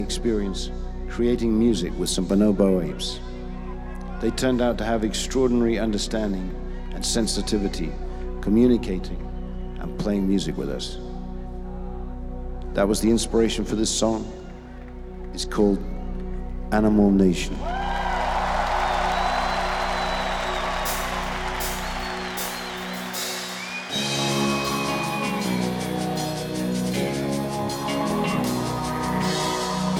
experience creating music with some bonobo apes. They turned out to have extraordinary understanding and sensitivity, communicating and playing music with us. That was the inspiration for this song. It's called Animal Nation.